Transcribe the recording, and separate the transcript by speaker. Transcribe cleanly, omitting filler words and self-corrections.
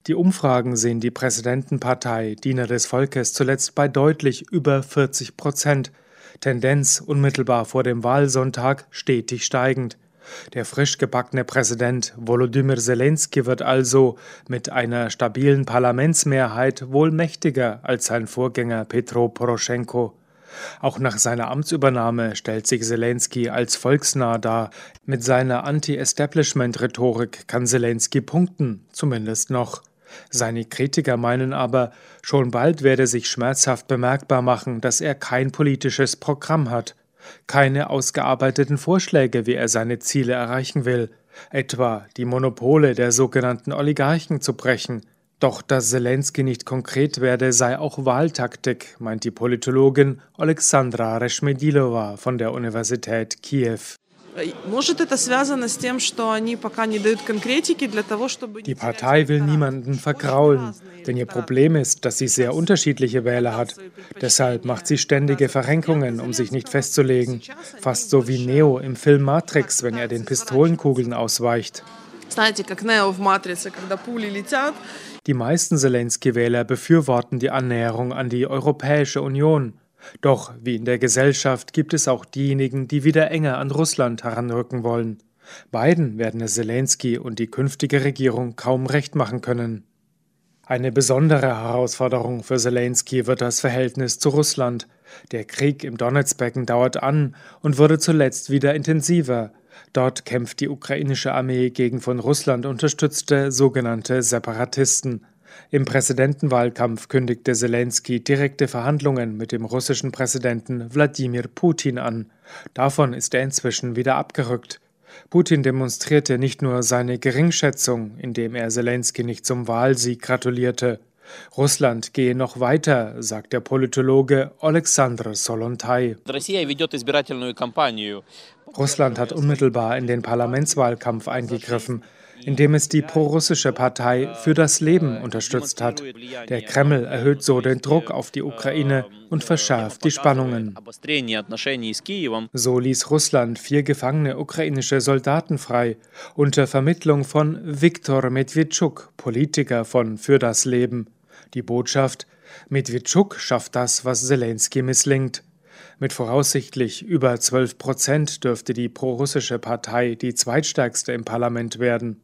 Speaker 1: Die Umfragen sehen die Präsidentenpartei Diener des Volkes zuletzt bei deutlich über 40%. Tendenz unmittelbar vor dem Wahlsonntag stetig steigend. Der frisch gebackene Präsident Volodymyr Zelensky wird also mit einer stabilen Parlamentsmehrheit wohl mächtiger als sein Vorgänger Petro Poroschenko. Auch nach seiner Amtsübernahme stellt sich Zelensky als volksnah dar. Mit seiner Anti-Establishment-Rhetorik kann Zelensky punkten, zumindest noch. Seine Kritiker meinen aber, schon bald werde sich schmerzhaft bemerkbar machen, dass er kein politisches Programm hat. Keine ausgearbeiteten Vorschläge, wie er seine Ziele erreichen will, etwa die Monopole der sogenannten Oligarchen zu brechen. Doch dass Zelensky nicht konkret werde, sei auch Wahltaktik, meint die Politologin Oleksandra Reshmedilova von der Universität Kiew. Die Partei will niemanden vergraulen, denn ihr Problem ist, dass sie sehr unterschiedliche Wähler hat. Deshalb macht sie ständige Verrenkungen, um sich nicht festzulegen. Fast so wie Neo im Film Matrix, wenn er den Pistolenkugeln ausweicht. Die meisten Zelensky-Wähler befürworten die Annäherung an die Europäische Union. Doch wie in der Gesellschaft gibt es auch diejenigen, die wieder enger an Russland heranrücken wollen. Beiden werden es Zelensky und die künftige Regierung kaum recht machen können. Eine besondere Herausforderung für Zelensky wird das Verhältnis zu Russland. Der Krieg im Donezbecken dauert an und wurde zuletzt wieder intensiver. Dort kämpft die ukrainische Armee gegen von Russland unterstützte sogenannte Separatisten. Im Präsidentenwahlkampf kündigte Zelensky direkte Verhandlungen mit dem russischen Präsidenten Wladimir Putin an. Davon ist er inzwischen wieder abgerückt. Putin demonstrierte nicht nur seine Geringschätzung, indem er Zelensky nicht zum Wahlsieg gratulierte. Russland gehe noch weiter, sagt der Politologe Oleksandr Solontai. Russland hat unmittelbar in den Parlamentswahlkampf eingegriffen, indem es die prorussische Partei Für das Leben unterstützt hat. Der Kreml erhöht so den Druck auf die Ukraine und verschärft die Spannungen. So ließ Russland 4 gefangene ukrainische Soldaten frei, unter Vermittlung von Viktor Medvedchuk, Politiker von Für das Leben. Die Botschaft: Medvedchuk schafft das, was Zelensky misslingt. Mit voraussichtlich über 12% dürfte die prorussische Partei die zweitstärkste im Parlament werden.